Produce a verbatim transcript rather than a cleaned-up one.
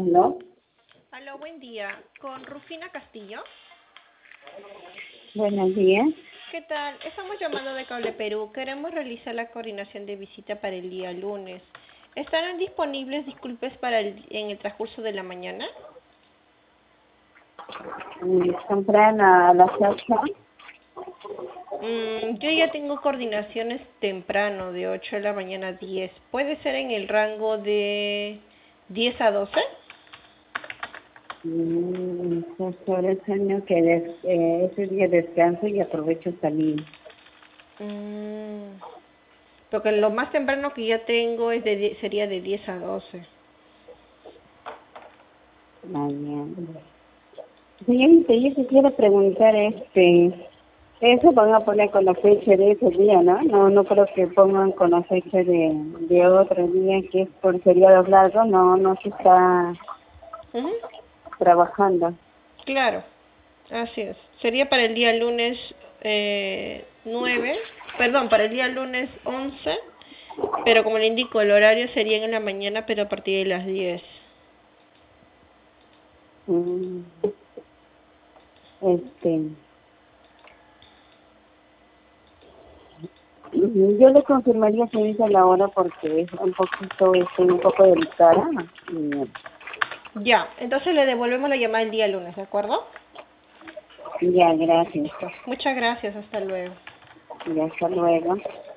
¿No? Aló, buen día. Con Rufina Castillo. Buenos días. ¿Qué tal? Estamos llamando de Cable Perú. Queremos realizar la coordinación de visita para el día lunes. ¿Estarán disponibles, disculpes, para el, en el transcurso de la mañana? Mm, Temprano a las ocho. Mm, yo ya tengo coordinaciones temprano, de ocho de la mañana a diez. ¿Puede ser en el rango de diez a doce? Mm, pues por eso año que des- eh, ese día descanso y aprovecho salir. Mm, porque lo más temprano que ya tengo es de die- sería de diez a doce. Mañana. Señorita, yo quisiera preguntar, este, eso van a poner con la fecha de ese día, ¿no? No, no creo que pongan con la fecha de, de otro día que es por feriados largos, no, no se está Ujú. trabajando. Claro, así es. Sería para el día lunes eh, nueve, perdón, para el día lunes once, pero como le indico, el horario sería en la mañana, pero a partir de las diez. Mm, este, Ujú, yo le confirmaría que dice la hora porque es un poquito, estoy un poco delicada. Y, Ya, entonces le devolvemos la llamada el día lunes, ¿de acuerdo? ya, gracias. Listo. Muchas gracias, hasta luego. Y hasta luego.